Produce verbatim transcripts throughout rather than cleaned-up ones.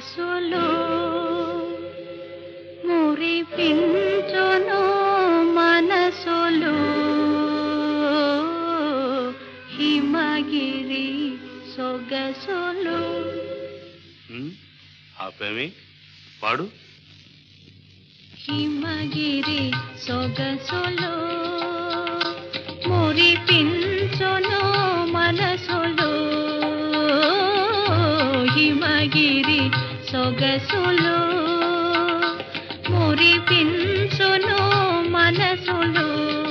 సొగసులు మురిపించును మనసులు హిమగిరి సొగసులు. ఆపేమి పాడు. హిమగిరి సొగసులు మురిపించును మనసులు హిమగిరి సొగసులు మురిపించును మనసులు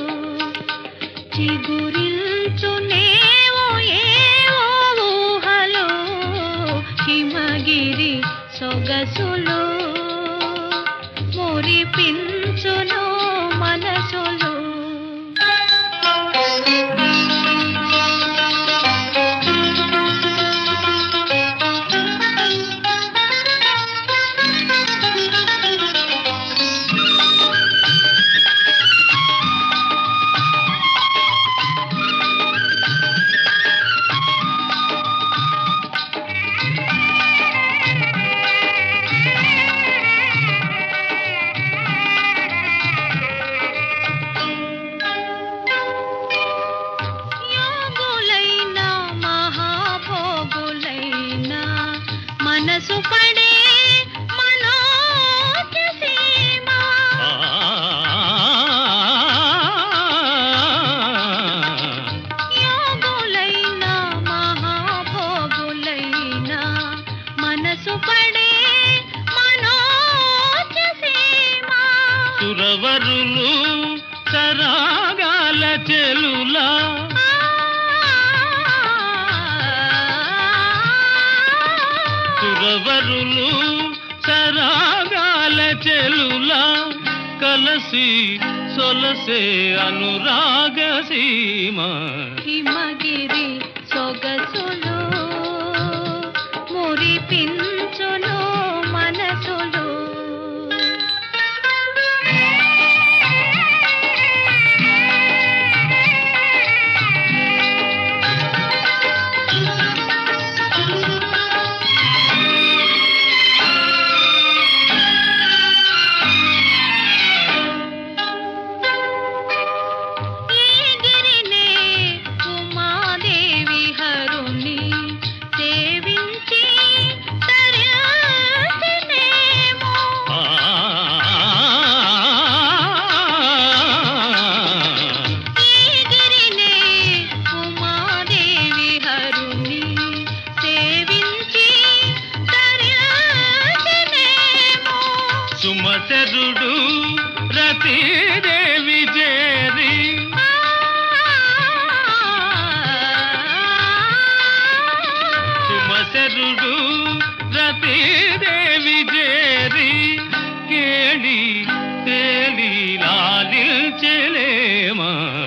చిగురించునేవో ఏవో ఊహలు హిమగిరి సొగసులు మురిపించును మనసులు. మనసు పడే మనోజసీమా యోగులైనా మహాభోగులైనా మనసు పడే మనోజసీమా సురవరులు సరాగాల చెలులా సురవరులు సరాగాల చెలులా కలసి సొలసే అనురాగ సీమ హిమగిరి సొగసులు మురిపించును మనసులు. సుమచరుడు రతీదేవి చేరి సుమచరుడు రతీదేవి చేరి కేళి తేలి లాలించలేమా